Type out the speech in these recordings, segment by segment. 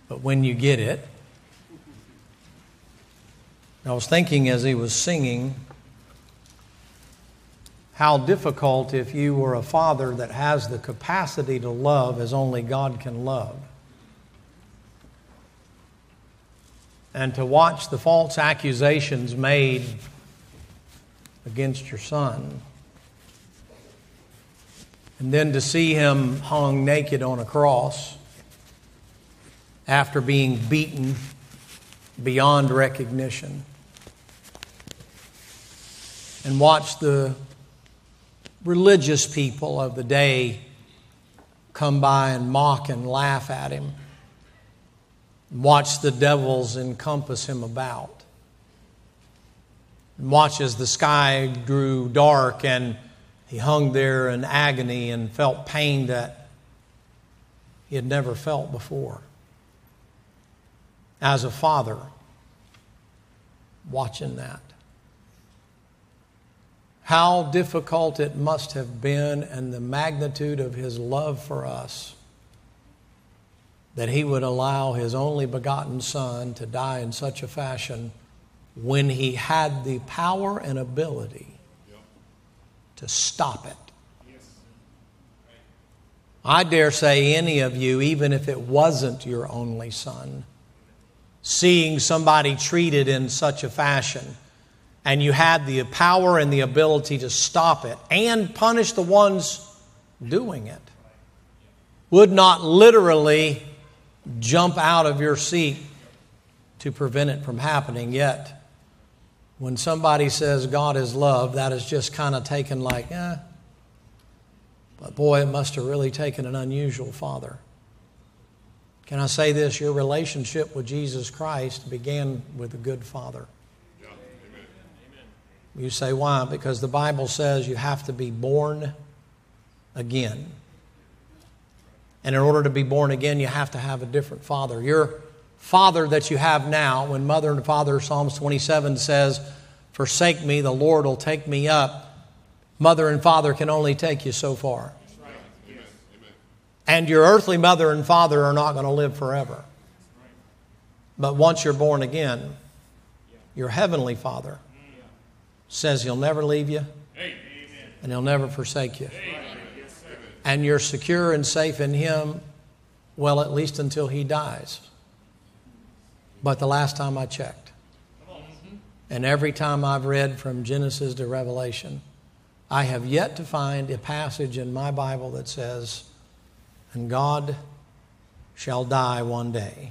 but when you get it. I was thinking as he was singing, how difficult if you were a father that has the capacity to love as only God can love. And to watch the false accusations made against your son. And then to see him hung naked on a cross after being beaten beyond recognition. And watch the religious people of the day come by and mock and laugh at him. Watch the devils encompass him about. And watch as the sky grew dark and he hung there in agony and felt pain that he had never felt before. As a father, watching that. How difficult it must have been, and the magnitude of his love for us, that he would allow his only begotten son to die in such a fashion when he had the power and ability to stop it. I dare say any of you, even if it wasn't your only son, seeing somebody treated in such a fashion, and you had the power and the ability to stop it and punish the ones doing it, would not literally jump out of your seat to prevent it from happening. Yet, when somebody says God is love, that is just kind of taken like, but boy, it must have really taken an unusual father. Can I say this? Your relationship with Jesus Christ began with a good father. You say, why? Because the Bible says you have to be born again. And in order to be born again, you have to have a different father. Your father that you have now, when mother and father, Psalms 27 says, forsake me, the Lord will take me up. Mother and father can only take you so far. And your earthly mother and father are not going to live forever. But once you're born again, your heavenly Father says He'll never leave you and He'll never forsake you. And you're secure and safe in Him, well, at least until He dies. But the last time I checked, and every time I've read from Genesis to Revelation, I have yet to find a passage in my Bible that says, and God shall die one day.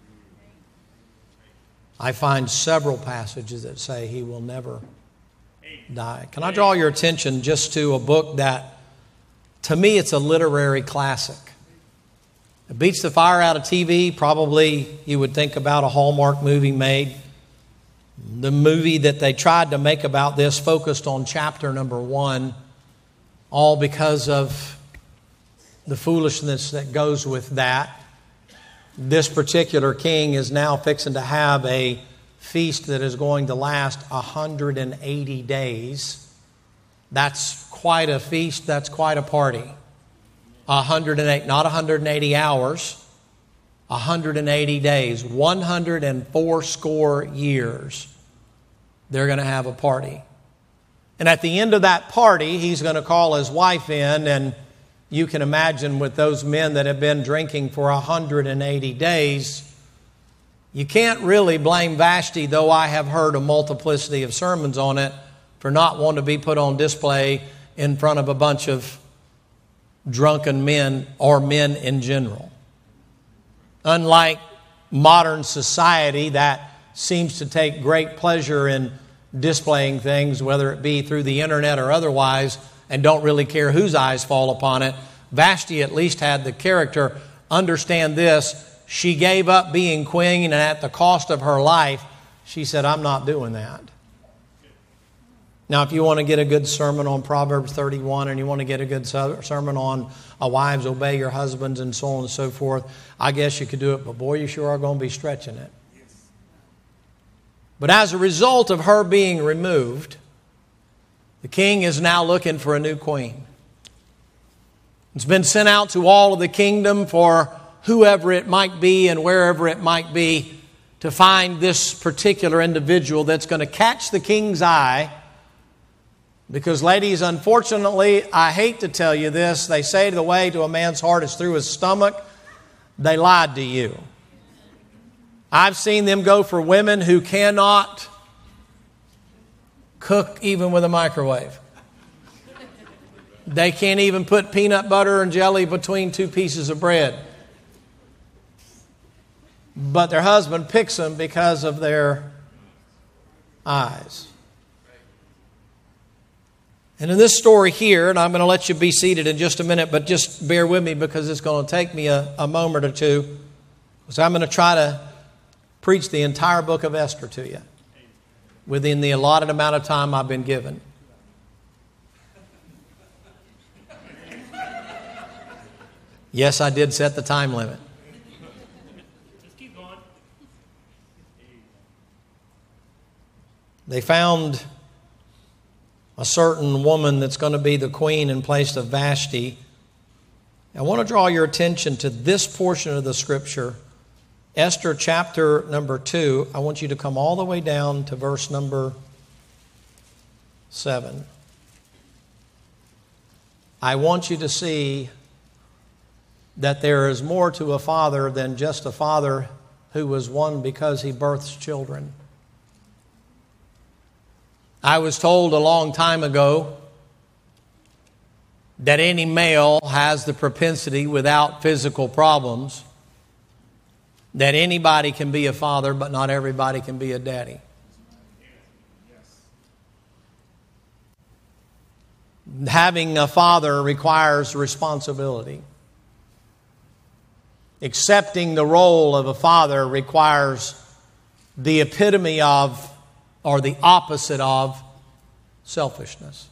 I find several passages that say He will never die. Can I draw your attention just to a book that, to me, it's a literary classic. It beats the fire out of TV. Probably you would think about a Hallmark movie made. The movie that they tried to make about this focused on chapter number 1, all because of the foolishness that goes with that. This particular king is now fixing to have a feast that is going to last 180 days. That's quite a feast. That's quite a party. 108, not 180 hours. 180 days. 104 score years. They're going to have a party. And at the end of that party, he's going to call his wife in, and you can imagine with those men that have been drinking for 180 days, you can't really blame Vashti, though I have heard a multiplicity of sermons on it, for not wanting to be put on display in front of a bunch of drunken men or men in general. Unlike modern society that seems to take great pleasure in displaying things, whether it be through the internet or otherwise, and don't really care whose eyes fall upon it, Vashti at least had the character. Understand this, she gave up being queen, and at the cost of her life, she said, I'm not doing that. Now, if you want to get a good sermon on Proverbs 31, and you want to get a good sermon on wives, obey your husbands, and so on and so forth, I guess you could do it, but boy, you sure are going to be stretching it. But as a result of her being removed, the king is now looking for a new queen. It's been sent out to all of the kingdom for whoever it might be and wherever it might be to find this particular individual that's going to catch the king's eye. Because, ladies, unfortunately, I hate to tell you this, they say the way to a man's heart is through his stomach. They lied to you. I've seen them go for women who cannot cook even with a microwave. They can't even put peanut butter and jelly between two pieces of bread. But their husband picks them because of their eyes. And in this story here, and I'm going to let you be seated in just a minute, but just bear with me because it's going to take me a moment or two. So I'm going to try to preach the entire book of Esther to you within the allotted amount of time I've been given. Yes, I did set the time limit. Just keep going. They found a certain woman that's going to be the queen in place of Vashti. I want to draw your attention to this portion of the scripture, Esther chapter number 2. I want you to come all the way down to verse number 7. I want you to see that there is more to a father than just a father who was one because he births children. I was told a long time ago that any male has the propensity without physical problems that anybody can be a father, but not everybody can be a daddy. Having a father requires responsibility. Accepting the role of a father requires the epitome of, or the opposite of, selfishness.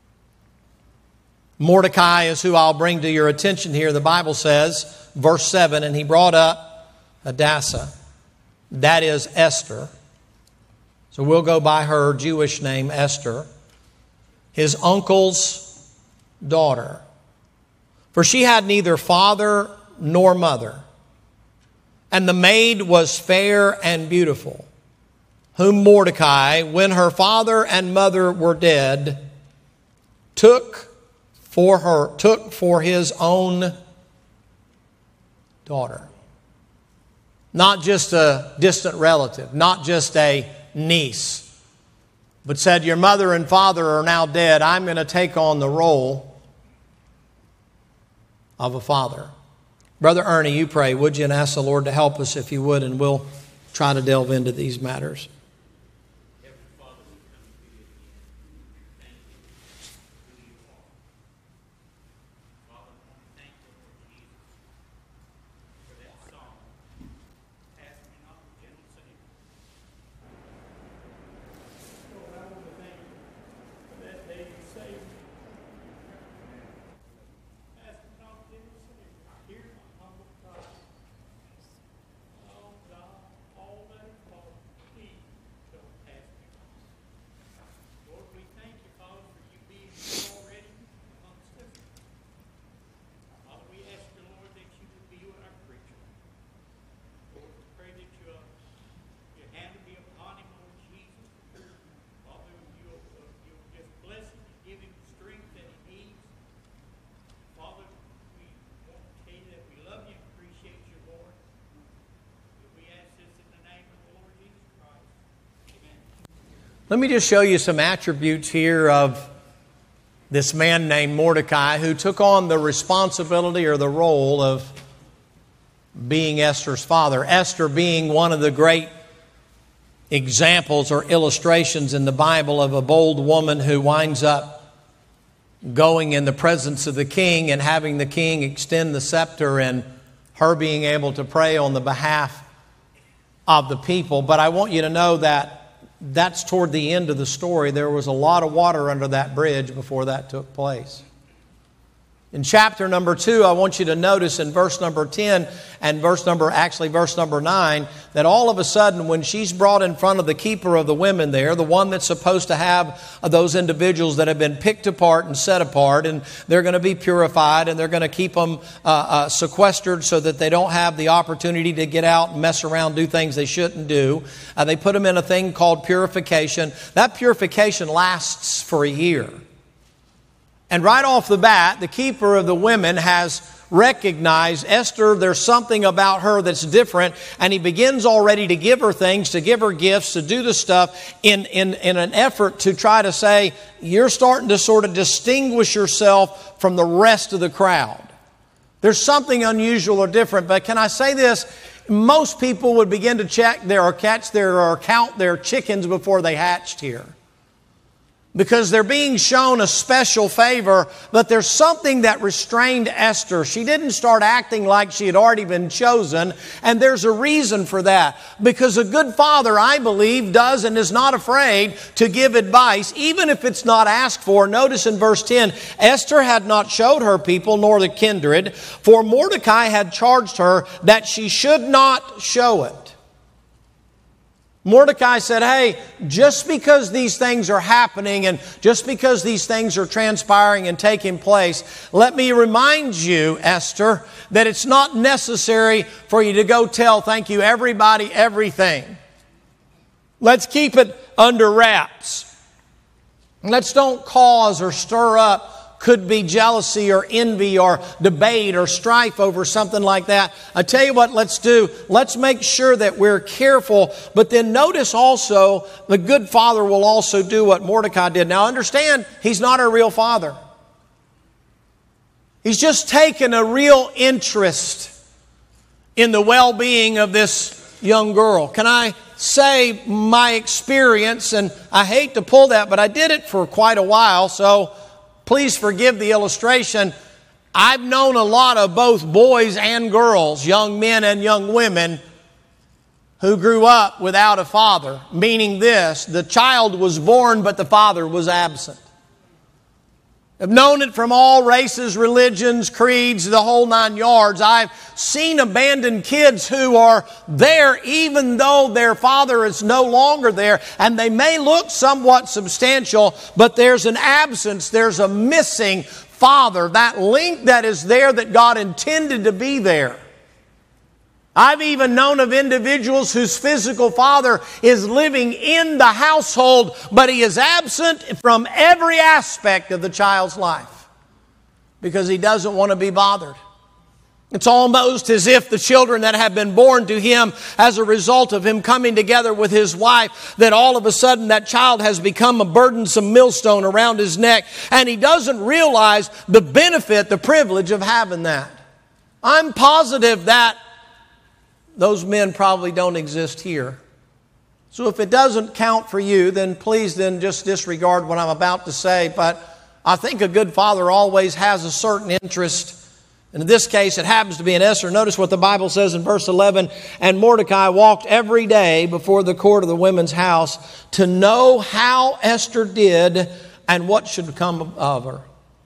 Mordecai is who I'll bring to your attention here. The Bible says, verse 7, and he brought up Hadassah. That is Esther. So we'll go by her Jewish name, Esther. His uncle's daughter. For she had neither father nor mother. And the maid was fair and beautiful, whom Mordecai, when her father and mother were dead, took for his own daughter. Not just a distant relative, not just a niece, but said, your mother and father are now dead. I'm going to take on the role of a father. Brother Ernie, you pray, would you, and ask the Lord to help us if you would, and we'll try to delve into these matters. Let me just show you some attributes here of this man named Mordecai who took on the responsibility or the role of being Esther's father. Esther being one of the great examples or illustrations in the Bible of a bold woman who winds up going in the presence of the king and having the king extend the scepter and her being able to pray on the behalf of the people. But I want you to know that that's toward the end of the story. There was a lot of water under that bridge before that took place. In chapter number 2, I want you to notice in verse number 10 and verse number 9, that all of a sudden when she's brought in front of the keeper of the women there, the one that's supposed to have those individuals that have been picked apart and set apart, and they're going to be purified, and they're going to keep them sequestered so that they don't have the opportunity to get out and mess around, do things they shouldn't do. They put them in a thing called purification. That purification lasts for a year. And right off the bat, the keeper of the women has recognized Esther. There's something about her that's different. And he begins already to give her things, to give her gifts, to do the stuff in an effort to try to say, you're starting to sort of distinguish yourself from the rest of the crowd. There's something unusual or different. But can I say this? Most people would begin to check or count their chickens before they hatched here, because they're being shown a special favor. But there's something that restrained Esther. She didn't start acting like she had already been chosen, and there's a reason for that. Because a good father, I believe, does and is not afraid to give advice, even if it's not asked for. Notice in verse 10, Esther had not showed her people nor the kindred, for Mordecai had charged her that she should not show it. Mordecai said, hey, just because these things are happening and just because these things are transpiring and taking place, let me remind you, Esther, that it's not necessary for you to go tell, thank you, everybody, everything. Let's keep it under wraps. Let's don't cause or stir up, could be jealousy or envy or debate or strife over something like that. I tell you what, let's do. Let's make sure that we're careful. But then notice also, the good father will also do what Mordecai did. Now understand, he's not a real father. He's just taken a real interest in the well-being of this young girl. Can I say my experience, and I hate to pull that, but I did it for quite a while, so please forgive the illustration. I've known a lot of both boys and girls, young men and young women, who grew up without a father. Meaning this, the child was born, but the father was absent. I've known it from all races, religions, creeds, the whole 9 yards. I've seen abandoned kids who are there even though their father is no longer there. And they may look somewhat substantial, but there's an absence, there's a missing father. That link that is there that God intended to be there. I've even known of individuals whose physical father is living in the household, but he is absent from every aspect of the child's life because he doesn't want to be bothered. It's almost as if the children that have been born to him as a result of him coming together with his wife, that all of a sudden that child has become a burdensome millstone around his neck, and he doesn't realize the benefit, the privilege of having that. I'm positive that those men probably don't exist here. So if it doesn't count for you, then please just disregard what I'm about to say. But I think a good father always has a certain interest. And in this case, it happens to be in Esther. Notice what the Bible says in verse 11. And Mordecai walked every day before the court of the women's house to know how Esther did and what should come of her.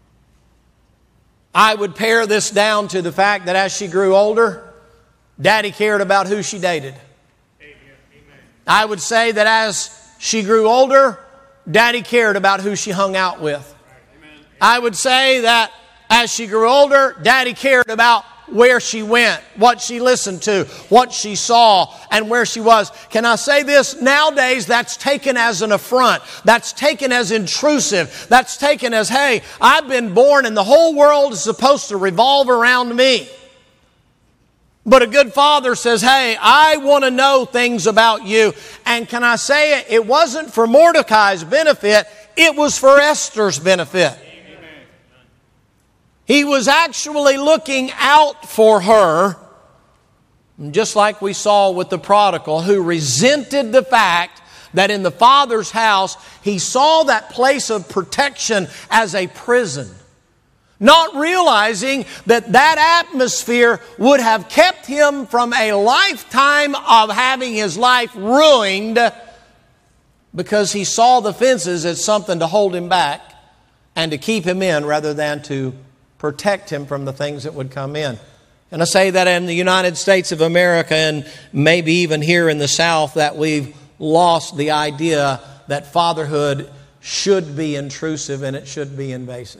I would pare this down to the fact that as she grew older, Daddy cared about who she dated. Amen. I would say that as she grew older, Daddy cared about who she hung out with. Amen. I would say that as she grew older, Daddy cared about where she went, what she listened to, what she saw, and where she was. Can I say this? Nowadays, that's taken as an affront. That's taken as intrusive. That's taken as, hey, I've been born and the whole world is supposed to revolve around me. But a good father says, hey, I want to know things about you. And can I say it wasn't for Mordecai's benefit, it was for Esther's benefit. Amen. He was actually looking out for her, just like we saw with the prodigal, who resented the fact that in the father's house, he saw that place of protection as a prison. Not realizing that that atmosphere would have kept him from a lifetime of having his life ruined because he saw the fences as something to hold him back and to keep him in rather than to protect him from the things that would come in. And I say that in the United States of America and maybe even here in the South that we've lost the idea that fatherhood should be intrusive and it should be invasive.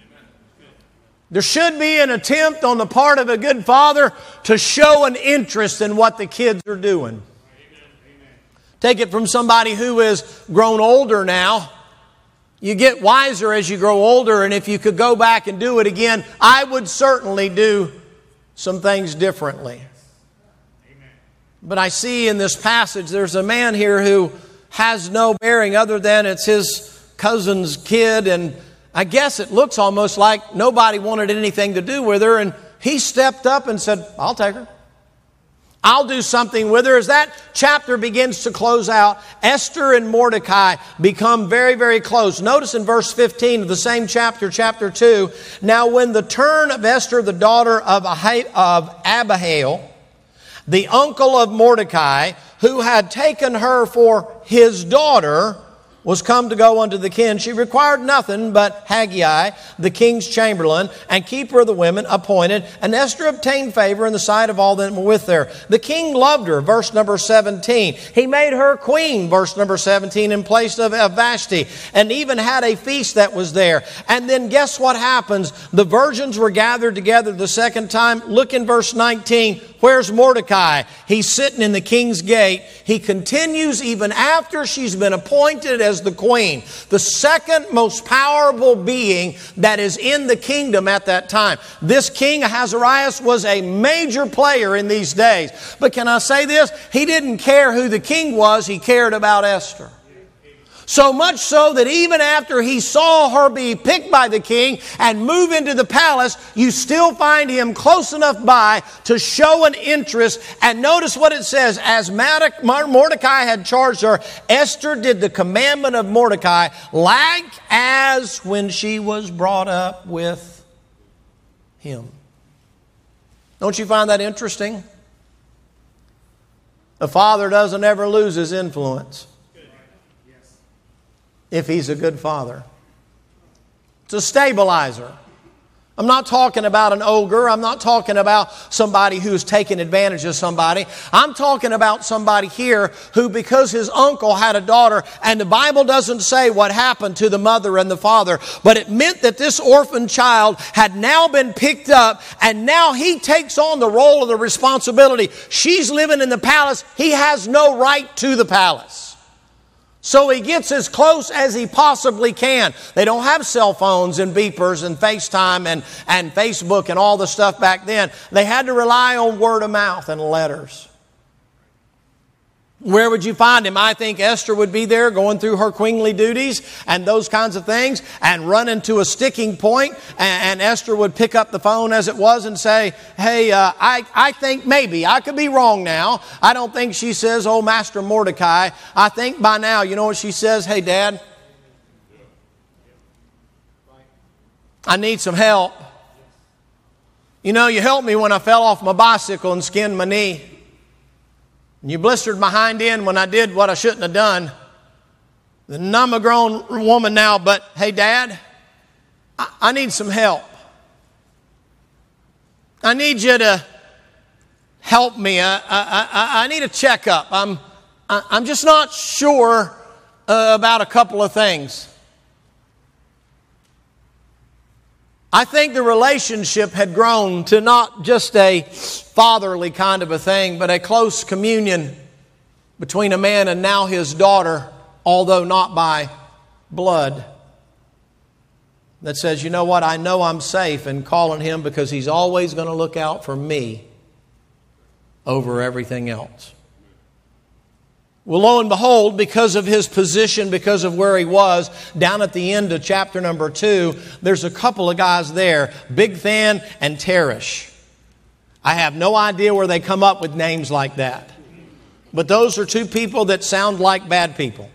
There should be an attempt on the part of a good father to show an interest in what the kids are doing. Take it from somebody who is grown older now. You get wiser as you grow older, and if you could go back and do it again, I would certainly do some things differently. But I see in this passage there's a man here who has no bearing other than it's his cousin's kid, and I guess it looks almost like nobody wanted anything to do with her, and he stepped up and said, I'll take her. I'll do something with her. As that chapter begins to close out, Esther and Mordecai become very, very close. Notice in verse 15 of the same chapter, chapter 2, now when the turn of Esther, the daughter of Abihail, the uncle of Mordecai, who had taken her for his daughter, was come to go unto the king, she required nothing but Haggai, the king's chamberlain, and keeper of the women appointed. And Esther obtained favor in the sight of all that were with her. The king loved her, verse number 17. He made her queen, verse number 17, in place of Vashti, and even had a feast that was there. And then guess what happens? The virgins were gathered together the second time. Look in verse 19. Where's Mordecai? He's sitting in the king's gate. He continues even after she's been appointed as the queen, the second most powerful being that is in the kingdom at that time. This king Ahasuerus was a major player in these days. But can I say this? He didn't care who the king was. He cared about Esther. So much so that even after he saw her be picked by the king and move into the palace, you still find him close enough by to show an interest. And notice what it says. As Mordecai had charged her, Esther did the commandment of Mordecai like as when she was brought up with him. Don't you find that interesting? The father doesn't ever lose his influence if he's a good father. It's a stabilizer. I'm not talking about an ogre. I'm not talking about somebody who's taking advantage of somebody. I'm talking about somebody here who, because his uncle had a daughter, and the Bible doesn't say what happened to the mother and the father, but it meant that this orphan child had now been picked up, and now he takes on the role of the responsibility. She's living in the palace. He has no right to the palace. So he gets as close as he possibly can. They don't have cell phones and beepers and FaceTime and Facebook and all the stuff back then. They had to rely on word of mouth and letters. Where would you find him? I think Esther would be there going through her queenly duties and those kinds of things and run into a sticking point, and Esther would pick up the phone as it was and say, hey, I think maybe, I could be wrong now. I don't think she says, oh, Master Mordecai. I think by now, you know what she says? Hey, Dad, I need some help. You know, you helped me when I fell off my bicycle and skinned my knee. And you blistered my hind end when I did what I shouldn't have done. And I'm a grown woman now, but hey, Dad, I need some help. I need you to help me. I need a checkup. I'm just not sure about a couple of things. I think the relationship had grown to not just a fatherly kind of a thing, but a close communion between a man and now his daughter, although not by blood, that says, you know what, I know I'm safe in calling him because he's always going to look out for me over everything else. Well, lo and behold, because of his position, because of where he was, down at the end of chapter number 2, there's a couple of guys there, Bigthan and Teresh. I have no idea where they come up with names like that. But those are two people that sound like bad people.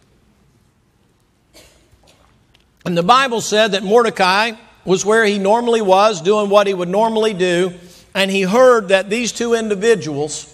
And the Bible said that Mordecai was where he normally was, doing what he would normally do, and he heard that these two individuals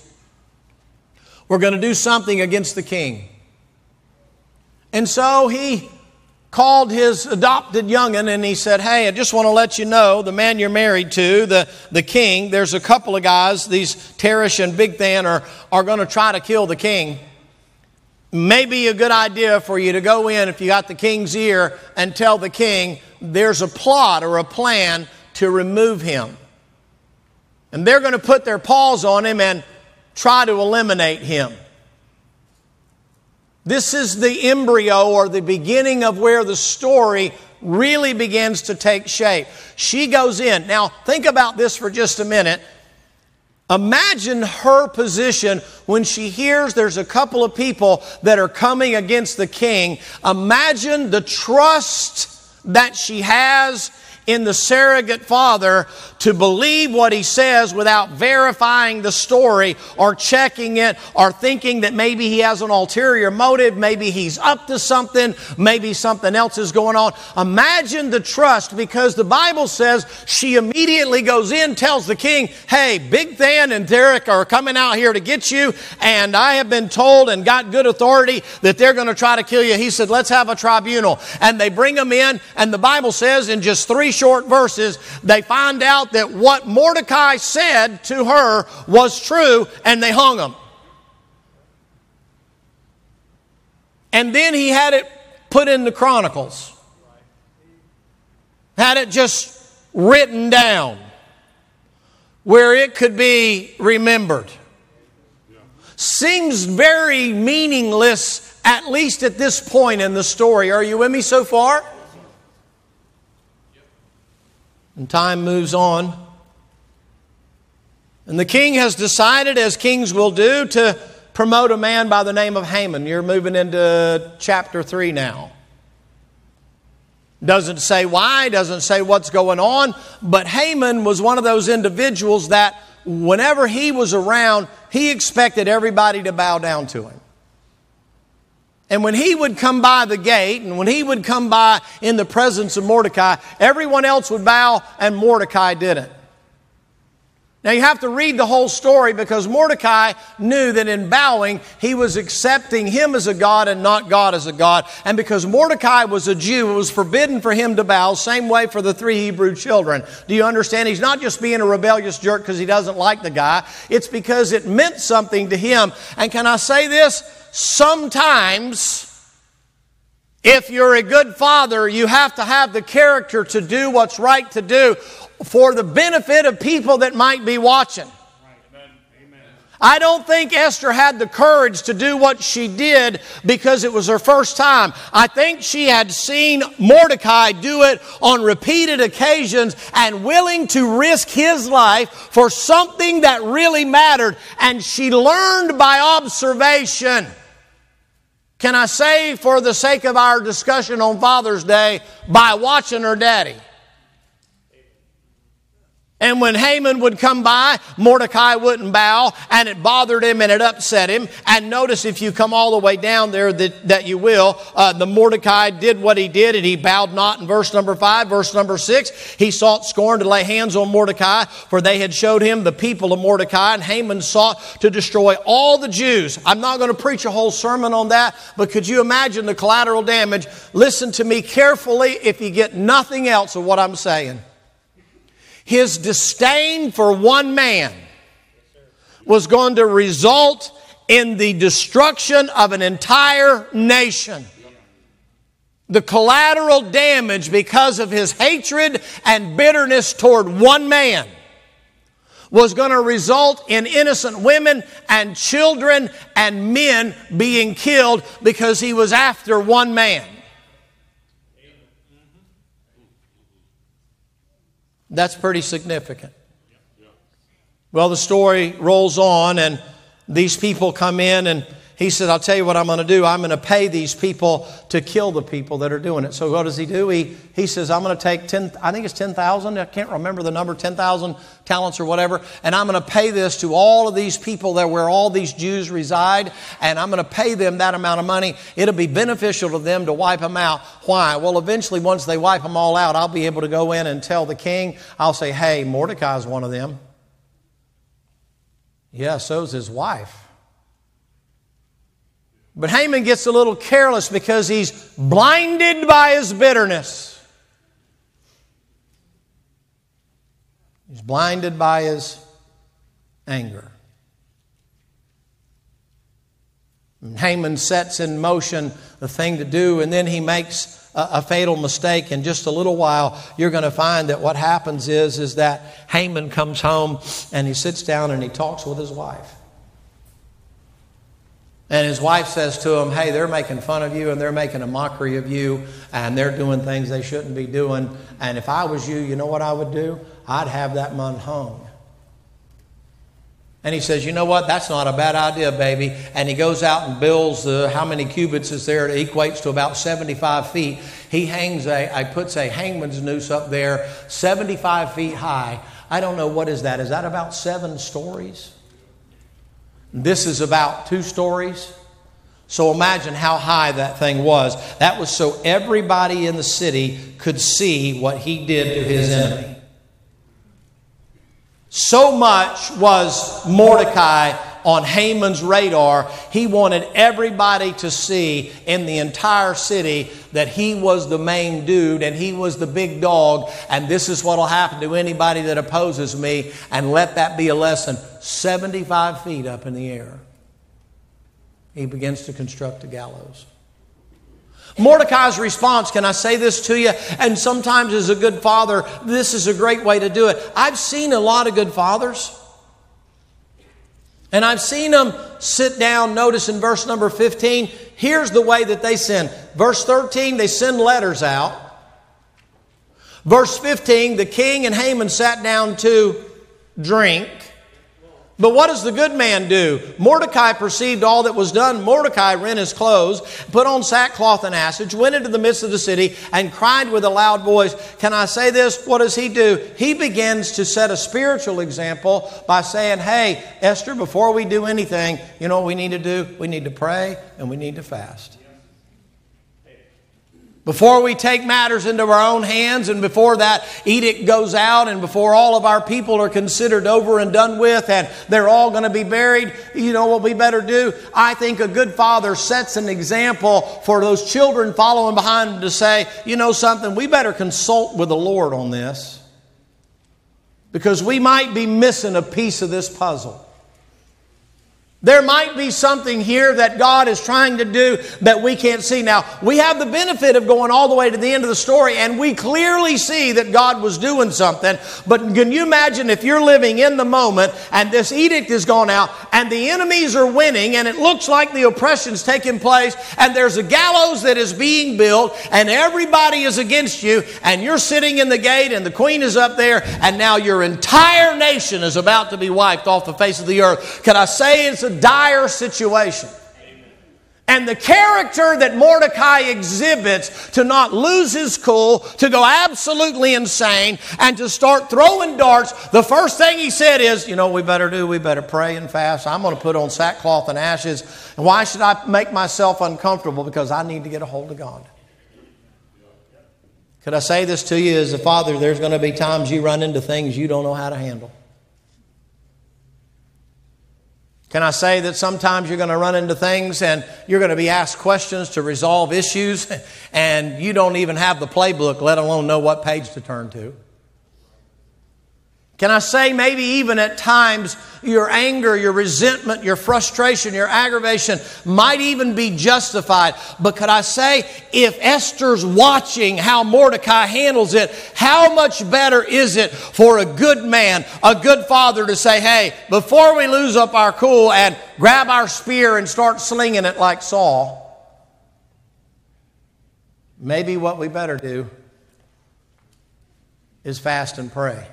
were going to do something against the king. And so he called his adopted young'un and he said, hey, I just want to let you know, the man you're married to, the king, there's a couple of guys, these Teresh and Bigthan are going to try to kill the king. Maybe a good idea for you to go in, if you got the king's ear, and tell the king there's a plot or a plan to remove him. And they're going to put their paws on him and try to eliminate him. This is the embryo or the beginning of where the story really begins to take shape. She goes in. Now, think about this for just a minute. Imagine her position when she hears there's a couple of people that are coming against the king. Imagine the trust that she has in the surrogate father to believe what he says without verifying the story or checking it or thinking that maybe he has an ulterior motive, maybe he's up to something, maybe something else is going on. Imagine the trust, because the Bible says she immediately goes in, tells the king, hey, Bigthan and Derek are coming out here to get you, and I have been told and got good authority that they're going to try to kill you. He said, let's have a tribunal. And they bring him in, and the Bible says in just 3 short verses, they find out that what Mordecai said to her was true, and they hung him. And then he had it put in the Chronicles. Had it just written down where it could be remembered. Seems very meaningless, at least at this point in the story. Are you with me so far? And time moves on. And the king has decided, as kings will do, to promote a man by the name of Haman. You're moving into chapter 3 now. Doesn't say why, doesn't say what's going on, but Haman was one of those individuals that whenever he was around, he expected everybody to bow down to him. And when he would come by the gate, and when he would come by in the presence of Mordecai, everyone else would bow, and Mordecai didn't. Now you have to read the whole story, because Mordecai knew that in bowing, he was accepting him as a god and not God as a god. And because Mordecai was a Jew, it was forbidden for him to bow, same way for the 3 Hebrew children. Do you understand? He's not just being a rebellious jerk because he doesn't like the guy. It's because it meant something to him. And can I say this? Sometimes, if you're a good father, you have to have the character to do what's right to do for the benefit of people that might be watching. I don't think Esther had the courage to do what she did because it was her first time. I think she had seen Mordecai do it on repeated occasions and willing to risk his life for something that really mattered. And she learned by observation. Can I say, for the sake of our discussion on Father's Day, by watching her daddy? And when Haman would come by, Mordecai wouldn't bow, and it bothered him and it upset him. And notice, if you come all the way down there, that you will, the Mordecai did what he did, and he bowed not in verse number 5. Verse number 6, he sought scorn to lay hands on Mordecai, for they had showed him the people of Mordecai, and Haman sought to destroy all the Jews. I'm not going to preach a whole sermon on that, but could you imagine the collateral damage? Listen to me carefully if you get nothing else of what I'm saying. His disdain for one man was going to result in the destruction of an entire nation. The collateral damage because of his hatred and bitterness toward one man was going to result in innocent women and children and men being killed because he was after one man. That's pretty significant. Well, the story rolls on, and these people come in, and he said, I'll tell you what I'm going to do. I'm going to pay these people to kill the people that are doing it. So what does he do? He says, I'm going to take 10,000. I can't remember the number, 10,000 talents or whatever. And I'm going to pay this to all of these people there where all these Jews reside. And I'm going to pay them that amount of money. It'll be beneficial to them to wipe them out. Why? Well, eventually, once they wipe them all out, I'll be able to go in and tell the king. I'll say, hey, Mordecai's one of them. Yeah, so's his wife. But Haman gets a little careless because he's blinded by his bitterness. He's blinded by his anger. And Haman sets in motion the thing to do, and then he makes a fatal mistake. In just a little while, you're going to find that what happens is that Haman comes home and he sits down and he talks with his wife. And his wife says to him, hey, they're making fun of you and they're making a mockery of you and they're doing things they shouldn't be doing. And if I was you, you know what I would do? I'd have that man hung. And he says, you know what? That's not a bad idea, baby. And he goes out and builds how many cubits is there? It equates to about 75 feet. He puts a hangman's noose up there, 75 feet high. I don't know, what is that? Is that about 7 stories? This is about 2 stories. So imagine how high that thing was. That was so everybody in the city could see what he did to his enemy. So much was Mordecai on Haman's radar. He wanted everybody to see in the entire city that he was the main dude and he was the big dog. And this is what will happen to anybody that opposes me. And let that be a lesson. 75 feet up in the air, he begins to construct a gallows. Mordecai's response, can I say this to you? And sometimes as a good father, this is a great way to do it. I've seen a lot of good fathers. And I've seen them sit down. Notice in verse number 15, here's the way that they sin. Verse 13, they send letters out. Verse 15, the king and Haman sat down to drink. But what does the good man do? Mordecai perceived all that was done. Mordecai rent his clothes, put on sackcloth and ashes, went into the midst of the city, and cried with a loud voice. Can I say this? What does he do? He begins to set a spiritual example by saying, hey, Esther, before we do anything, you know what we need to do? We need to pray and we need to fast. Before we take matters into our own hands and before that edict goes out and before all of our people are considered over and done with and they're all going to be buried, you know what we better do? I think a good father sets an example for those children following behind him to say, you know something, we better consult with the Lord on this because we might be missing a piece of this puzzle. There might be something here that God is trying to do that we can't see. Now, we have the benefit of going all the way to the end of the story, and we clearly see that God was doing something. But can you imagine if you're living in the moment and this edict has gone out and the enemies are winning and it looks like the oppression's taking place and there's a gallows that is being built and everybody is against you and you're sitting in the gate and the queen is up there and now your entire nation is about to be wiped off the face of the earth. Can I say it's a dire situation? And the character that Mordecai exhibits to not lose his cool, to go absolutely insane, and to start throwing darts, the first thing he said is, you know what we better pray and fast. I'm going to put on sackcloth and ashes. And why should I make myself uncomfortable? Because I need to get a hold of God. Could I say this to you as a father? There's going to be times you run into things you don't know how to handle. Can I say that sometimes you're going to run into things and you're going to be asked questions to resolve issues and you don't even have the playbook, let alone know what page to turn to? Can I say maybe even at times your anger, your resentment, your frustration, your aggravation might even be justified. But could I say if Esther's watching how Mordecai handles it, how much better is it for a good man, a good father to say, hey, before we lose up our cool and grab our spear and start slinging it like Saul, maybe what we better do is fast and pray.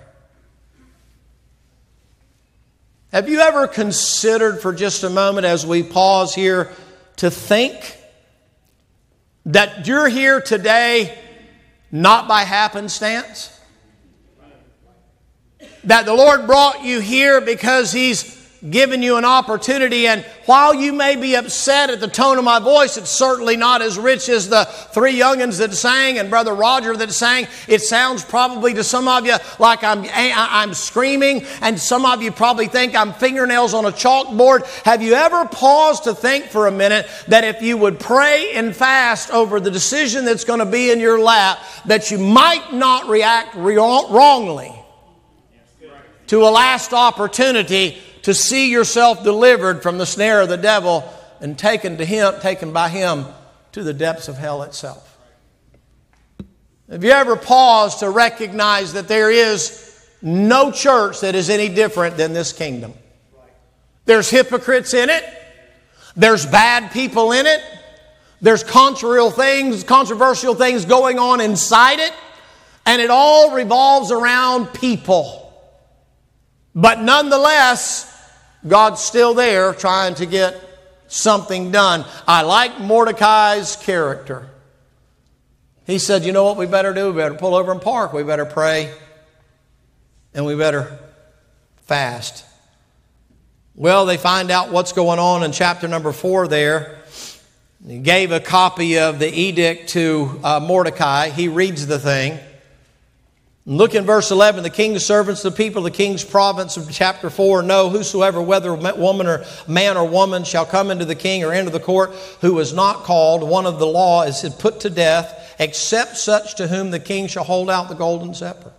Have you ever considered for just a moment as we pause here to think that you're here today not by happenstance? That the Lord brought you here because He's given you an opportunity, and while you may be upset at the tone of my voice, it's certainly not as rich as the three youngins that sang and Brother Roger that sang. It sounds probably to some of you like I'm screaming, and some of you probably think I'm fingernails on a chalkboard. Have you ever paused to think for a minute that if you would pray and fast over the decision that's going to be in your lap, that you might not react wrongly to a last opportunity to see yourself delivered from the snare of the devil and taken by him to the depths of hell itself? Have you ever paused to recognize that there is no church that is any different than this kingdom? There's hypocrites in it. There's bad people in it. There's controversial things going on inside it. And it all revolves around people. But nonetheless, God's still there trying to get something done. I like Mordecai's character. He said, you know what we better do? We better pull over and park. We better pray. And we better fast. Well, they find out what's going on in chapter number 4 there. He gave a copy of the edict to Mordecai. He reads the thing. Look in verse 11. The king's servants, the people of the king's province of chapter 4 know whosoever, whether woman or man or woman, shall come into the king or into the court who is not called, one of the law is put to death, except such to whom the king shall hold out the golden scepter.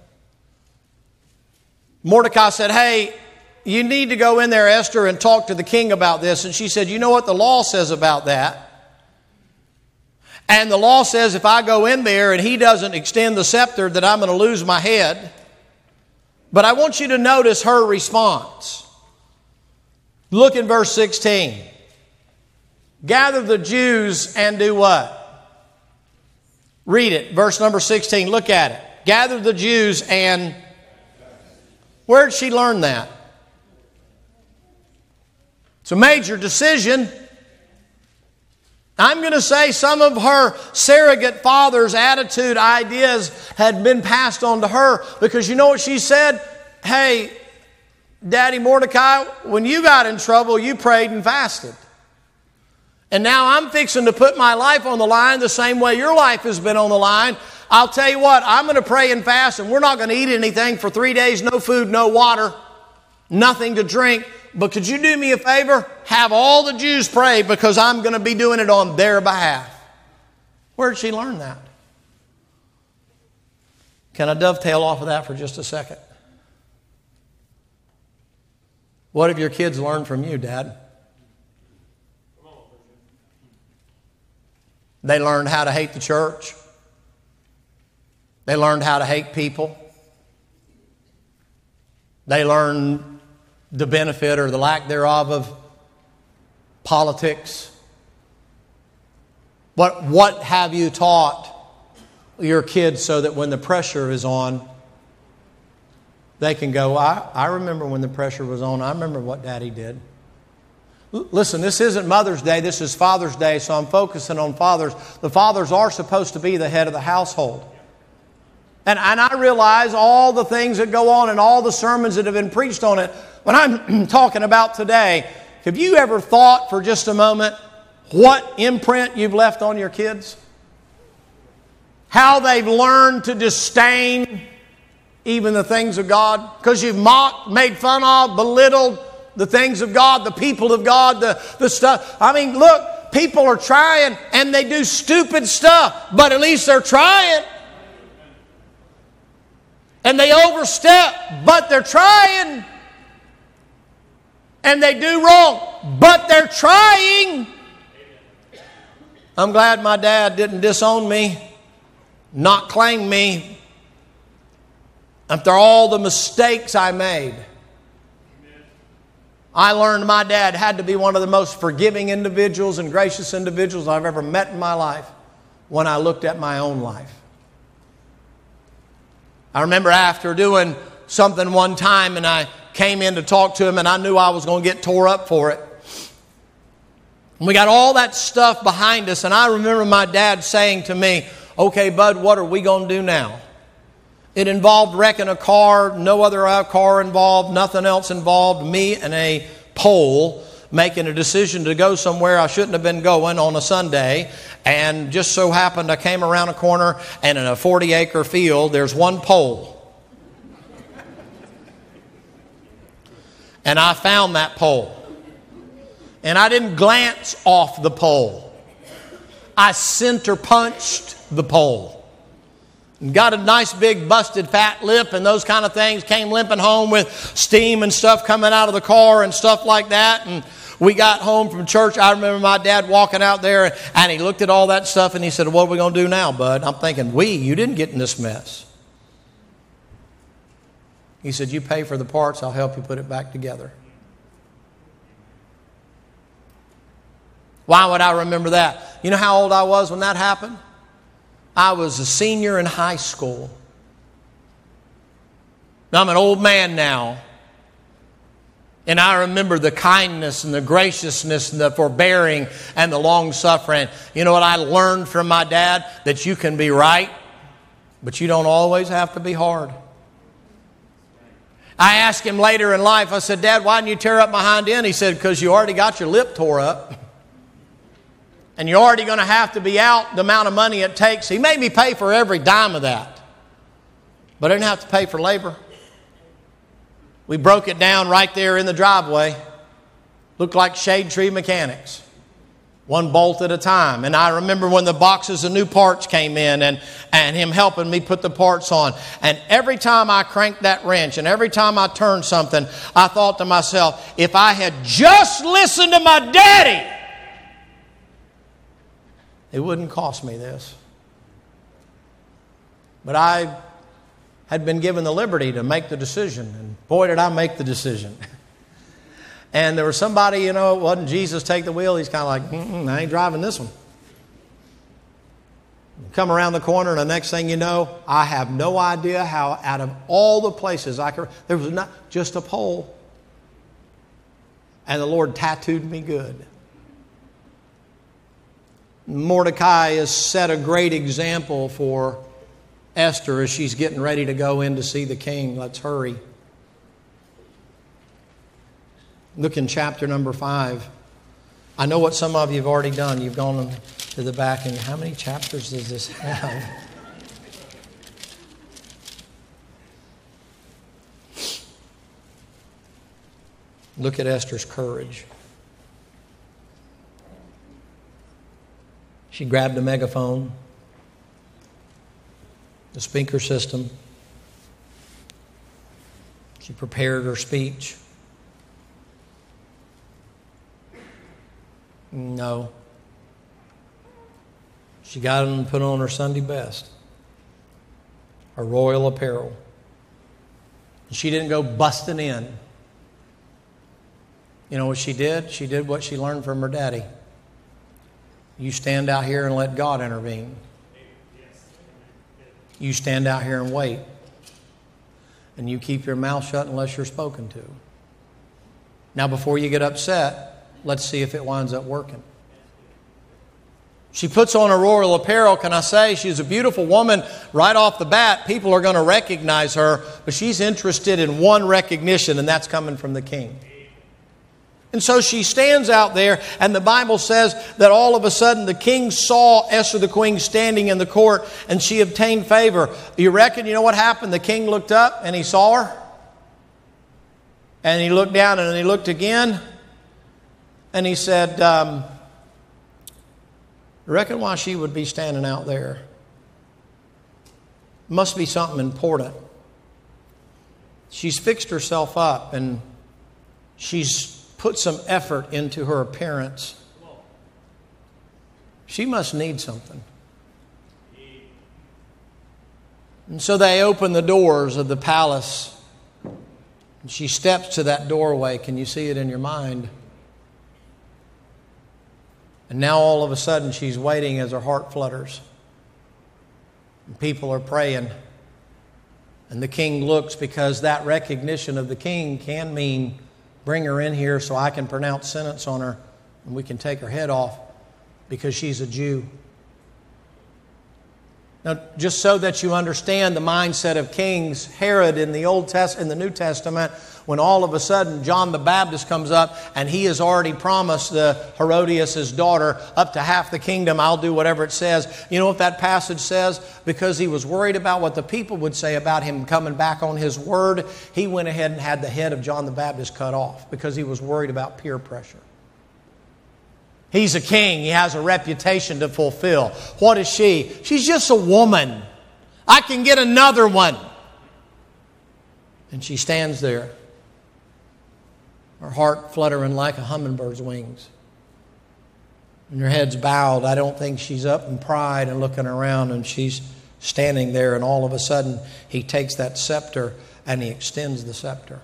Mordecai said, hey, you need to go in there, Esther, and talk to the king about this. And she said, you know what the law says about that? And the law says if I go in there and he doesn't extend the scepter that I'm going to lose my head. But I want you to notice her response. Look in verse 16. Gather the Jews and do what? Read it. Verse number 16. Look at it. Gather the Jews and... Where did she learn that? It's a major decision. I'm going to say some of her surrogate father's attitude, ideas had been passed on to her, because you know what she said? Hey, Daddy Mordecai, when you got in trouble, you prayed and fasted. And now I'm fixing to put my life on the line the same way your life has been on the line. I'll tell you what, I'm going to pray and fast, and we're not going to eat anything for 3 days, no food, no water, nothing to drink. But could you do me a favor? Have all the Jews pray, because I'm going to be doing it on their behalf. Where did she learn that? Can I dovetail off of that for just a second? What have your kids learned from you, Dad? They learned how to hate the church. They learned how to hate people. They learned the benefit or the lack thereof of politics. What have you taught your kids so that when the pressure is on, they can go, I remember when the pressure was on. I remember what Daddy did. Listen, this isn't Mother's Day. This is Father's Day, so I'm focusing on fathers. The fathers are supposed to be the head of the household. And I realize all the things that go on and all the sermons that have been preached on it. What I'm talking about today, have you ever thought for just a moment what imprint you've left on your kids? How they've learned to disdain even the things of God? Because you've mocked, made fun of, belittled the things of God, the people of God, the stuff. I mean, look, people are trying and they do stupid stuff, but at least they're trying. And they overstep, but they're trying. And they do wrong, but they're trying. I'm glad my dad didn't disown me, not claim me, after all the mistakes I made. I learned my dad had to be one of the most forgiving individuals and gracious individuals I've ever met in my life when I looked at my own life. I remember after doing something one time and I came in to talk to him and I knew I was going to get tore up for it. And we got all that stuff behind us, and I remember my dad saying to me, okay, Bud, what are we going to do now? It involved wrecking a car, no other car involved, nothing else involved, me and a pole making a decision to go somewhere I shouldn't have been going on a Sunday, and just so happened I came around a corner, and in a 40-acre field there's one pole. And I found that pole. And I didn't glance off the pole. I center punched the pole. Got a nice big busted fat lip and those kind of things. Came limping home with steam and stuff coming out of the car and stuff like that. And we got home from church. I remember my dad walking out there and he looked at all that stuff and he said, "What are we going to do now, bud?" I'm thinking, you didn't get in this mess. He said, "You pay for the parts, I'll help you put it back together." Why would I remember that? You know how old I was when that happened? I was a senior in high school. Now, I'm an old man now. And I remember the kindness and the graciousness and the forbearing and the long-suffering. You know what I learned from my dad? That you can be right, but you don't always have to be hard. I asked him later in life, I said, "Dad, why didn't you tear up my hind end?" He said, "Because you already got your lip tore up. And you're already going to have to be out the amount of money it takes." He made me pay for every dime of that. But I didn't have to pay for labor. We broke it down right there in the driveway. Looked like shade tree mechanics. One bolt at a time. And I remember when the boxes of new parts came in and him helping me put the parts on. And every time I cranked that wrench and every time I turned something, I thought to myself, if I had just listened to my daddy, it wouldn't cost me this. But I had been given the liberty to make the decision. And boy, did I make the decision. And there was somebody, it wasn't Jesus take the wheel. He's kind of like, I ain't driving this one. Come around the corner and the next thing you know, I have no idea how out of all the places I could, there was not just a pole. And the Lord tattooed me good. Mordecai has set a great example for Esther as she's getting ready to go in to see the king. Let's hurry. Look in chapter number 5. I know what some of you have already done. You've gone to the back and how many chapters does this have? Look at Esther's courage. She grabbed a megaphone, the speaker system. She prepared her speech. No. She got on and put on her Sunday best, her royal apparel. She didn't go busting in. You know what she did? She did what she learned from her daddy. You stand out here and let God intervene. You stand out here and wait. And you keep your mouth shut unless you're spoken to. Now, before you get upset, let's see if it winds up working. She puts on her royal apparel. Can I say she's a beautiful woman right off the bat. People are going to recognize her, but she's interested in one recognition, and that's coming from the king. And so she stands out there, and the Bible says that all of a sudden the king saw Esther the queen standing in the court, and she obtained favor. You reckon, you know what happened? The king looked up, and he saw her. And he looked down, and he looked again. And he said, you reckon why she would be standing out there? Must be something important. She's fixed herself up, and she's put some effort into her appearance. She must need something. And so they open the doors of the palace. And she steps to that doorway. Can you see it in your mind? And now all of a sudden she's waiting as her heart flutters. And people are praying. And the king looks, because that recognition of the king can mean, bring her in here so I can pronounce sentence on her and we can take her head off because she's a Jew. Now, just so that you understand the mindset of kings, Herod in the New Testament, when all of a sudden John the Baptist comes up and he has already promised Herodias' daughter up to half the kingdom, I'll do whatever it says. You know what that passage says? Because he was worried about what the people would say about him coming back on his word, he went ahead and had the head of John the Baptist cut off because he was worried about peer pressure. He's a king. He has a reputation to fulfill. What is she? She's just a woman. I can get another one. And she stands there, her heart fluttering like a hummingbird's wings. And her head's bowed. I don't think she's up in pride and looking around, and she's standing there, and all of a sudden he takes that scepter and he extends the scepter.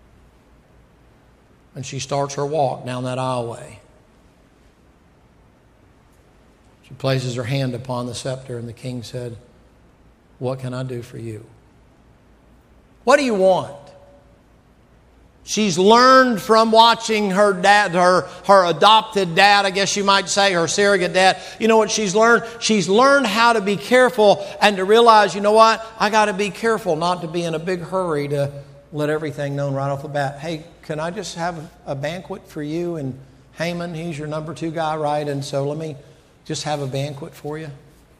And she starts her walk down that aisleway. She places her hand upon the scepter, and the king said, "What can I do for you? What do you want?" She's learned from watching her dad, her adopted dad, I guess you might say, her surrogate dad. You know what she's learned? She's learned how to be careful and to realize, you know what? I got to be careful not to be in a big hurry to let everything known right off the bat. Hey, can I just have a banquet for you and Haman? He's your number 2 guy, right? And so let me just have a banquet for you.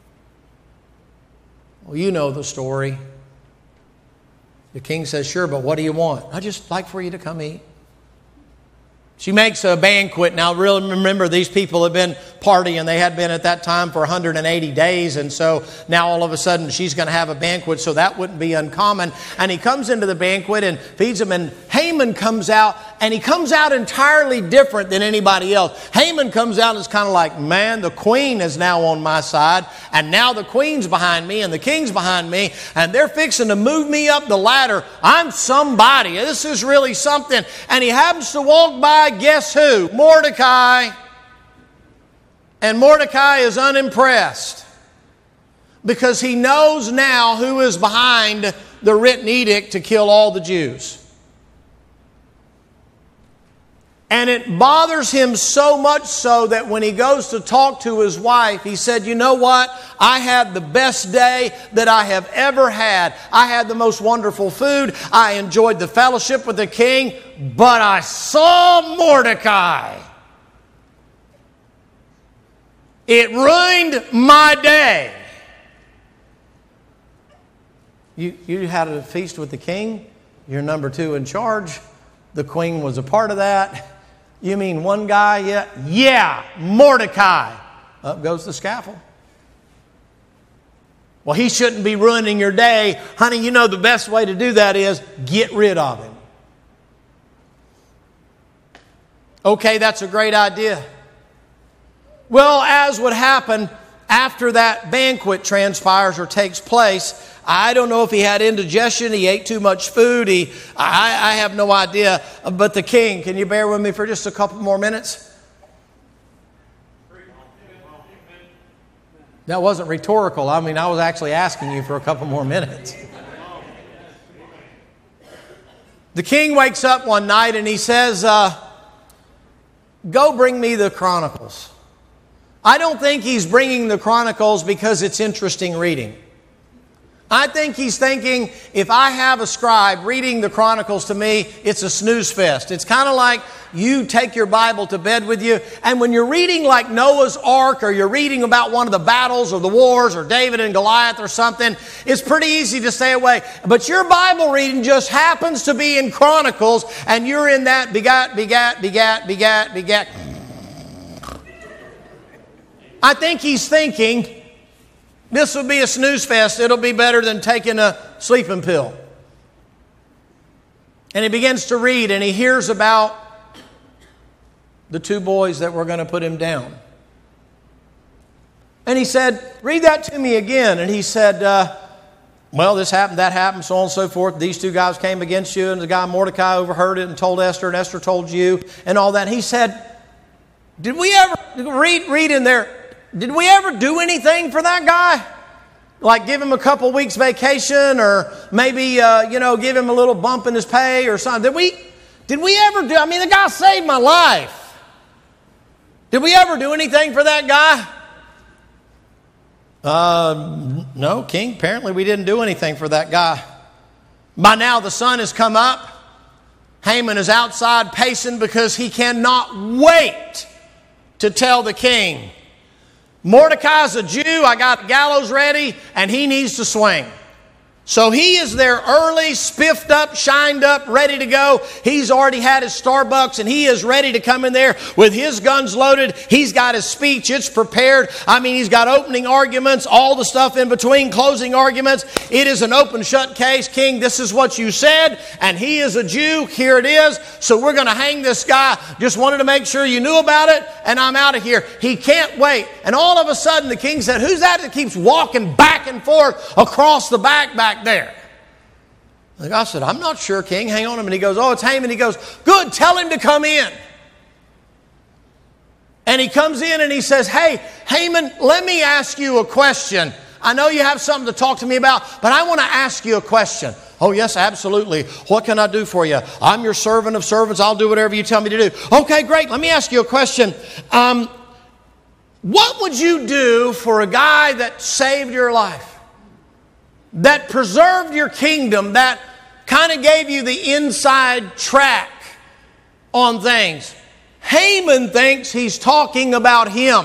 Well, you know the story. The king says, "Sure, but what do you want?" "I'd just like for you to come eat." She makes a banquet. Now, really remember, these people have been partying. They had been at that time for 180 days. And so now all of a sudden she's going to have a banquet. So that wouldn't be uncommon. And he comes into the banquet and feeds them. And Haman comes out. And he comes out entirely different than anybody else. Haman comes out and is kind of like, man, the queen is now on my side. And now the queen's behind me and the king's behind me. And they're fixing to move me up the ladder. I'm somebody. This is really something. And he happens to walk by, guess who? Mordecai. And Mordecai is unimpressed because he knows now who is behind the written edict to kill all the Jews. And it bothers him so much so that when he goes to talk to his wife, he said, "You know what? I had the best day that I have ever had. I had the most wonderful food. I enjoyed the fellowship with the king, but I saw Mordecai. It ruined my day." You had a feast with the king. You're number 2 in charge. The queen was a part of that. You mean one guy yet? Yeah, Mordecai. Up goes the scaffold. Well, he shouldn't be ruining your day. Honey, you know the best way to do that is get rid of him. Okay, that's a great idea. Well, as would happen after that banquet transpires or takes place, I don't know if he had indigestion, he ate too much food, I have no idea. But the king, can you bear with me for just a couple more minutes? That wasn't rhetorical. I mean, I was actually asking you for a couple more minutes. The king wakes up one night and he says, "Go bring me the Chronicles." I don't think he's bringing the Chronicles because it's interesting reading. I think he's thinking, if I have a scribe reading the Chronicles to me, it's a snooze fest. It's kind of like you take your Bible to bed with you, and when you're reading like Noah's Ark, or you're reading about one of the battles or the wars or David and Goliath or something, it's pretty easy to stay away. But your Bible reading just happens to be in Chronicles, and you're in that begat. I think he's thinking, this will be a snooze fest. It'll be better than taking a sleeping pill. And he begins to read, and he hears about the 2 boys that were going to put him down. And he said, "Read that to me again." And he said, "Well, this happened, that happened, so on and so forth. These 2 guys came against you, and the guy Mordecai overheard it and told Esther, and Esther told you, and all that." And he said, "Did we ever," read in there, "did we ever do anything for that guy? Like give him a couple weeks vacation, or maybe, give him a little bump in his pay or something? Did we ever do, I mean, the guy saved my life. Did we ever do anything for that guy?" No, king, apparently we didn't do anything for that guy. By now the sun has come up. Haman is outside pacing because he cannot wait to tell the king, Mordecai's a Jew, I got the gallows ready, and he needs to swing. So he is there early, spiffed up, shined up, ready to go. He's already had his Starbucks and he is ready to come in there with his guns loaded. He's got his speech, it's prepared. I mean, he's got opening arguments, all the stuff in between, closing arguments. It is an open shut case. King, this is what you said, and he is a Jew. Here it is. So we're going to hang this guy. Just wanted to make sure you knew about it, and I'm out of here. He can't wait. And all of a sudden the king said, who's that keeps walking back and forth across the back there? The guy said, I'm not sure, king. Hang on a minute. He goes, oh, it's Haman. He goes, good, tell him to come in. And he comes in and he says, hey, Haman, let me ask you a question. I know you have something to talk to me about, but I want to ask you a question. Oh, yes, absolutely. What can I do for you? I'm your servant of servants. I'll do whatever you tell me to do. Okay, great. Let me ask you a question. What would you do for a guy that saved your life? That preserved your kingdom, that kind of gave you the inside track on things. Haman thinks he's talking about him.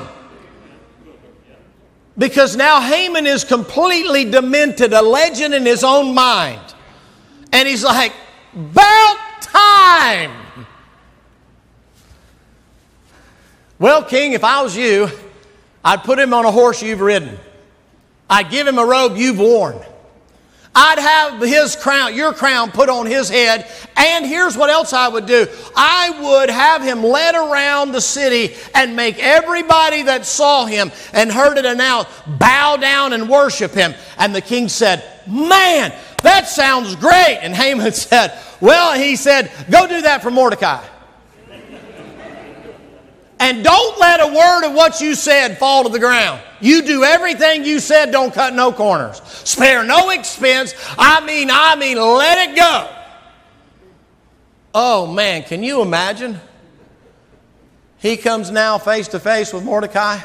Because now Haman is completely demented, a legend in his own mind. And he's like, about time. Well, king, if I was you, I'd put him on a horse you've ridden. I'd give him a robe you've worn. I'd have his crown, your crown, put on his head. And here's what else I would do. I would have him led around the city and make everybody that saw him and heard it announced bow down and worship him. And the king said, man, that sounds great. And Haman said, well, he said, go do that for Mordecai. And don't let a word of what you said fall to the ground. You do everything you said, don't cut no corners. Spare no expense. I mean, let it go. Oh man, can you imagine? He comes now face to face with Mordecai.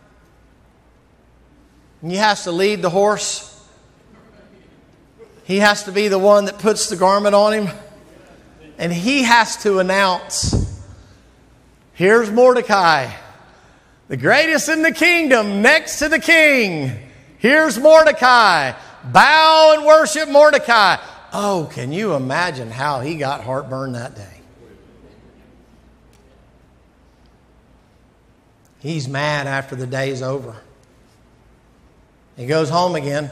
And he has to lead the horse. He has to be the one that puts the garment on him. And he has to announce, here's Mordecai, the greatest in the kingdom, next to the king. Here's Mordecai. Bow and worship Mordecai. Oh, can you imagine how he got heartburn that day? He's mad after the day's over. He goes home again.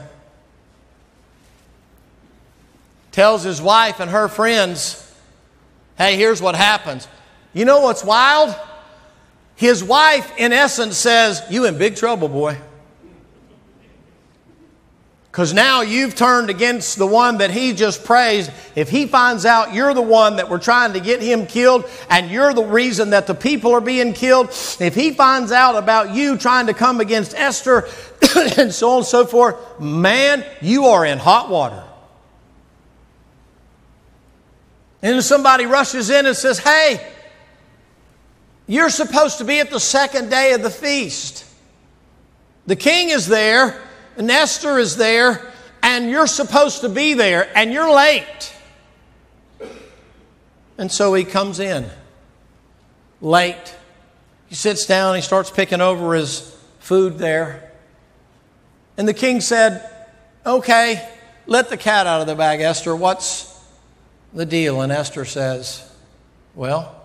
Tells his wife and her friends, hey, here's what happens. You know what's wild? His wife, in essence, says, you in big trouble, boy. Because now you've turned against the one that he just praised. If he finds out you're the one that we're trying to get him killed and you're the reason that the people are being killed, if he finds out about you trying to come against Esther and so on and so forth, man, you are in hot water. And somebody rushes in and says, hey, you're supposed to be at the second day of the feast. The king is there, and Esther is there, and you're supposed to be there, and you're late. And so he comes in late. He sits down, he starts picking over his food there. And the king said, okay, let the cat out of the bag, Esther. What's the deal? And Esther says, well,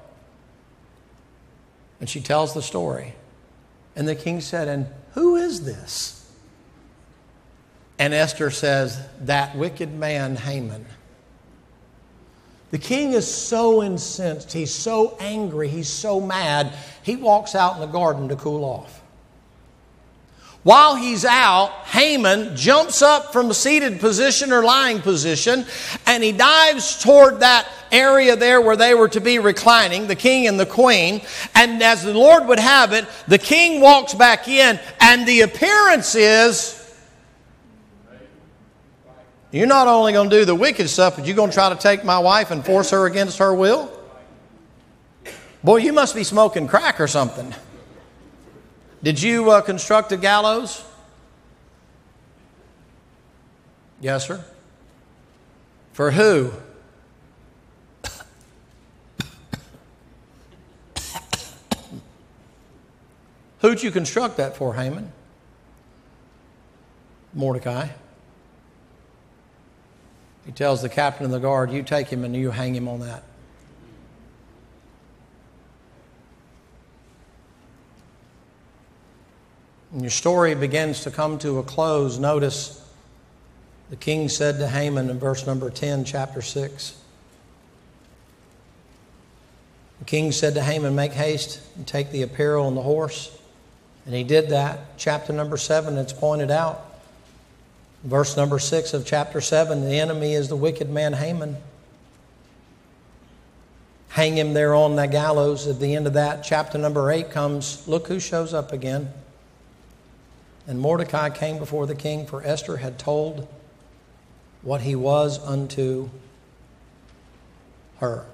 and she tells the story. And the king said, and who is this? And Esther says, that wicked man Haman. The king is so incensed. He's so angry. He's so mad. He walks out in the garden to cool off. While he's out, Haman jumps up from a seated position or lying position, and he dives toward that area there where they were to be reclining, the king and the queen. And as the Lord would have it, the king walks back in, and the appearance is, you're not only going to do the wicked stuff, but you're going to try to take my wife and force her against her will? Boy, you must be smoking crack or something. Did you construct a gallows? Yes, sir. For who? Who'd you construct that for, Haman? Mordecai. He tells the captain of the guard, you take him and you hang him on that. And your story begins to come to a close. Notice the king said to Haman in verse number 10, chapter 6. The king said to Haman, make haste and take the apparel and the horse. And he did that. Chapter number 7, it's pointed out. Verse number 6 of chapter 7, the enemy is the wicked man Haman. Hang him there on the gallows. At the end of that, chapter number 8 comes, look who shows up again. And Mordecai came before the king, for Esther had told what he was unto her.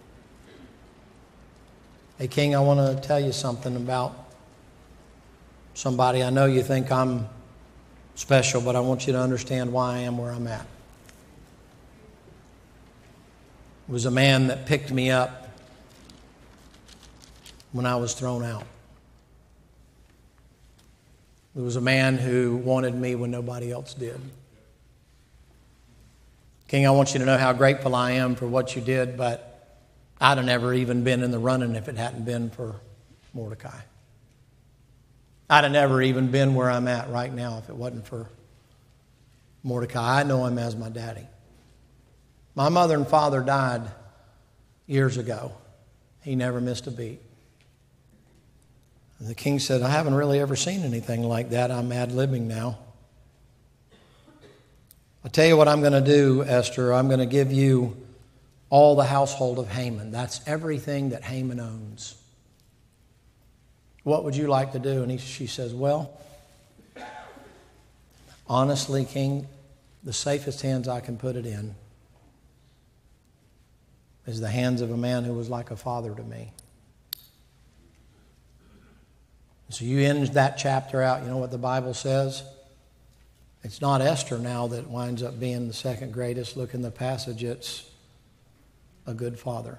Hey, King, I want to tell you something about somebody. I know you think I'm special, but I want you to understand why I am where I'm at. It was a man that picked me up when I was thrown out. It was a man who wanted me when nobody else did. King, I want you to know how grateful I am for what you did, but I'd have never even been in the running if it hadn't been for Mordecai. I'd have never even been where I'm at right now if it wasn't for Mordecai. I know him as my daddy. My mother and father died years ago. He never missed a beat. And the king said, I haven't really ever seen anything like that. I'm ad-libbing now. I'll tell you what I'm going to do, Esther. I'm going to give you all the household of Haman. That's everything that Haman owns. What would you like to do? And she says, well, honestly, King, the safest hands I can put it in is the hands of a man who was like a father to me. So you end that chapter out. You know what the Bible says? It's not Esther now that winds up being the second greatest. Look in the passage. It's a good father.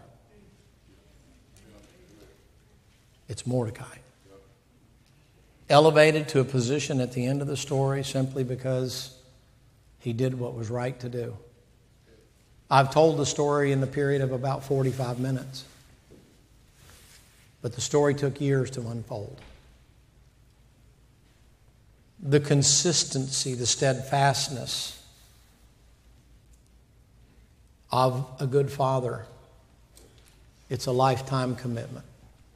It's Mordecai. Elevated to a position at the end of the story simply because he did what was right to do. I've told the story in the period of about 45 minutes. But the story took years to unfold. The consistency, the steadfastness of a good father, it's a lifetime commitment.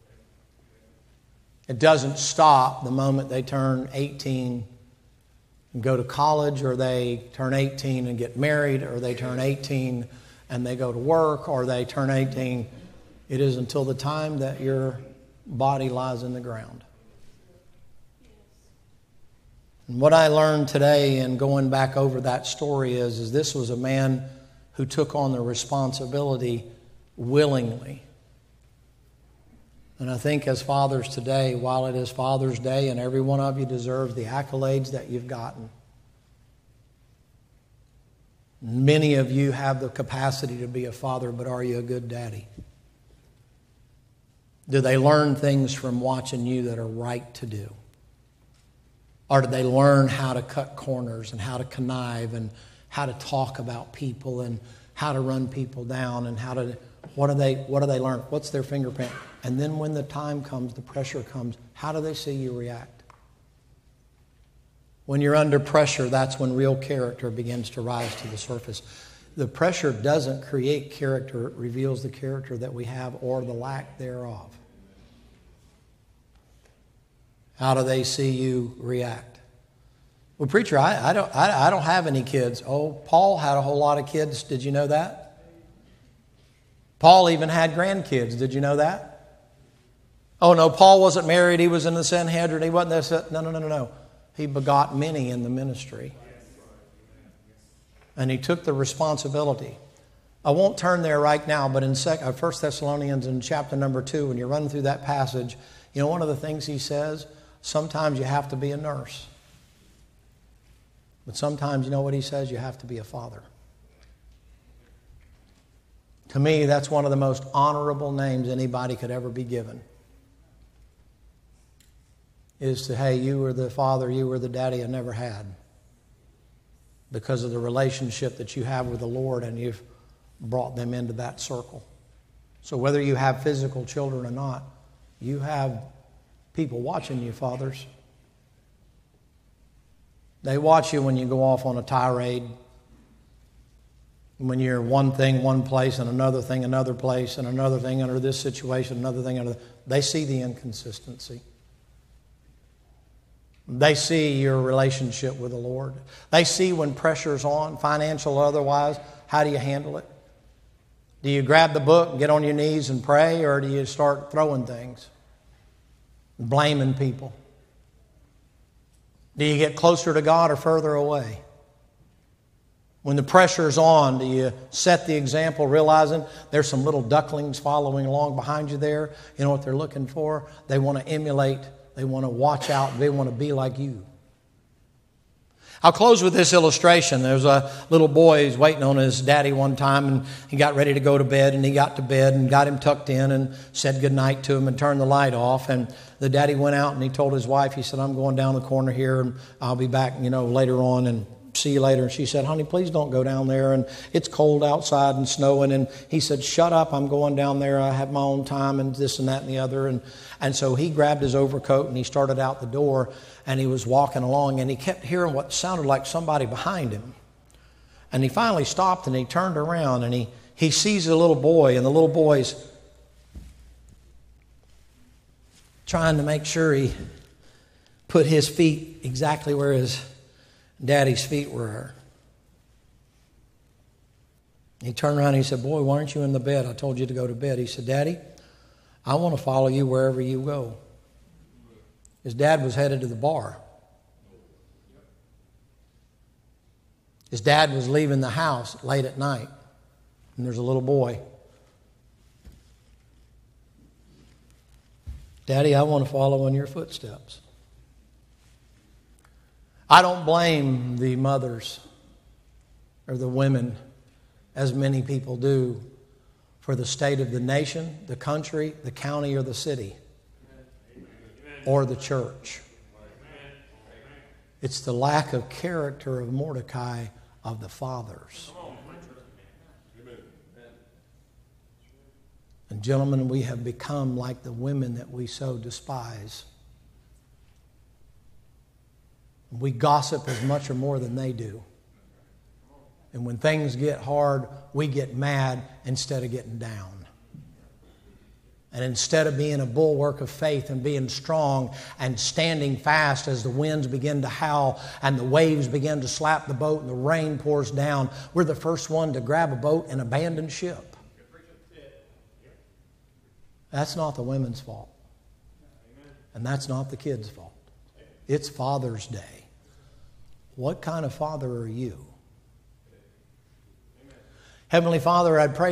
It doesn't stop the moment they turn 18 and go to college, or they turn 18 and get married, or they turn 18 and they go to work, or they turn 18. It is until the time that your body lies in the ground. And what I learned today in going back over that story is this was a man who took on the responsibility willingly. And I think as fathers today, while it is Father's Day and every one of you deserves the accolades that you've gotten, many of you have the capacity to be a father, but are you a good daddy? Do they learn things from watching you that are right to do? Or do they learn how to cut corners and how to connive and how to talk about people and how to run people down and what do they learn? What's their fingerprint? And then when the time comes, the pressure comes, how do they see you react? When you're under pressure, that's when real character begins to rise to the surface. The pressure doesn't create character, it reveals the character that we have or the lack thereof. How do they see you react? Well, preacher, I don't have any kids. Oh, Paul had a whole lot of kids. Did you know that? Paul even had grandkids. Did you know that? Oh, no, Paul wasn't married. He was in the Sanhedrin. He wasn't this. No. He begot many in the ministry. And he took the responsibility. I won't turn there right now, but in 1 Thessalonians in chapter number 2, when you're running through that passage, you know one of the things he says? Sometimes you have to be a nurse. But sometimes, you know what he says? You have to be a father. To me, that's one of the most honorable names anybody could ever be given. Is to, hey, you were the father, you were the daddy I never had. Because of the relationship that you have with the Lord, and you've brought them into that circle. So whether you have physical children or not, you have people watching you, fathers. They watch you when you go off on a tirade. When you're one thing one place and another thing another place and another thing under this situation, another thing under... They see the inconsistency. They see your relationship with the Lord. They see when pressure's on, financial or otherwise, how do you handle it? Do you grab the book and get on your knees and pray, or do you start throwing things, blaming people? Do you get closer to God or further away? When the pressure's on, do you set the example, realizing there's some little ducklings following along behind you there? You know what they're looking for? They want to emulate. They want to watch out. They want to be like you. I'll close with this illustration. There was a little boy who was waiting on his daddy one time, and he got ready to go to bed, and he got to bed and got him tucked in and said goodnight to him and turned the light off. And the daddy went out and he told his wife, he said, I'm going down the corner here and I'll be back, later on and see you later. And she said, honey, please don't go down there. And it's cold outside and snowing. And he said, shut up, I'm going down there. I have my own time and this and that and the other. And so he grabbed his overcoat and he started out the door, and he was walking along, and he kept hearing what sounded like somebody behind him. And he finally stopped and he turned around, and he sees a little boy, and the little boy's trying to make sure he put his feet exactly where his daddy's feet were. He turned around and he said, boy, why aren't you in the bed? I told you to go to bed. He said, Daddy, I want to follow you wherever you go. His dad was headed to the bar. His dad was leaving the house late at night, and there's a little boy. Daddy, I want to follow in your footsteps. I don't blame the mothers or the women, as many people do, for the state of the nation, the country, the county, or the city, or the church. It's the lack of character of Mordecai of the fathers. And gentlemen, we have become like the women that we so despise. We gossip as much or more than they do. And when things get hard, we get mad instead of getting down. And instead of being a bulwark of faith and being strong and standing fast as the winds begin to howl and the waves begin to slap the boat and the rain pours down, we're the first one to grab a boat and abandon ship. That's not the women's fault. And that's not the kids' fault. It's Father's Day. What kind of father are you? Heavenly Father, I'd pray